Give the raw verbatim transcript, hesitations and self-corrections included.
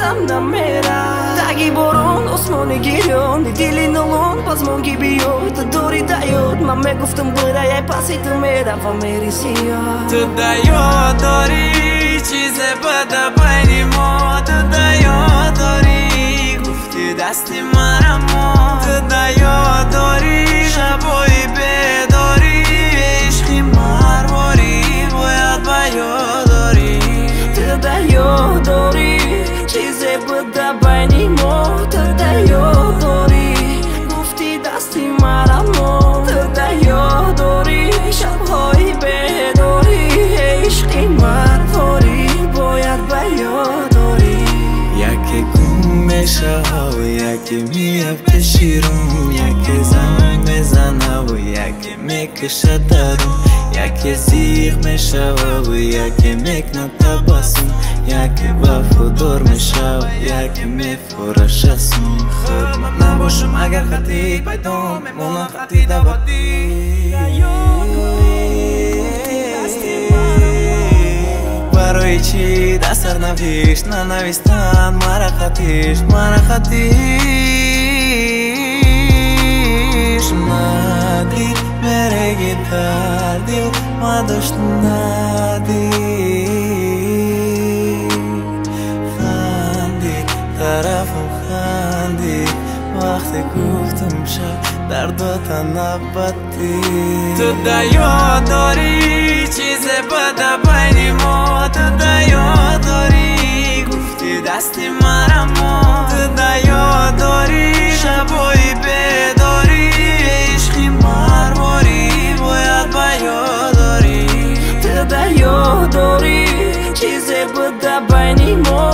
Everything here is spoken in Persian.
یادم نمیره تگی بارون آسمانی گیرون دیلی نلون پزمونگی بیاد تو داری دیاد من میگفتم بره یه پسی تو میره و میری سیاد تو دیاد داری چیز بده بینی ما تو دیاد داری گفتی دستی مرم ما تو دیاد داری شبایی بیداری عشقی مرواری باید بیاد داری تو دیاد داری چیز بده بینی ما تو دیاد داری گفتی دستی مرم ما تو دیاد داری شبهای بیداری عشقی مرواری باید بیاد داری یکی گم میشه و یکی میاد پشیرون یکی زنگ میزنه و یکی میکشه درون یکی زیغ میشه و یکی میکنه تبسم یکی وفادار میشه و یکی میفرشه سون خود من نباشم اگر خطی پیدا میمونم خطی دوادی برای چی دستر نویش ننویستن مرا خطیش مرا خطیش ندید مرگی در دیل ما داشت ندید خندید طرفم خندید وقتی گفتم شب درداتا نبدی تو دیاد داری چیز بده بینی ما تو دیاد داری گفتی دستی مرم ما تو دیاد داری شبایی بیداری عشقی مرواری باید بیاد داری تو دیاد داری چیز بده بینی ما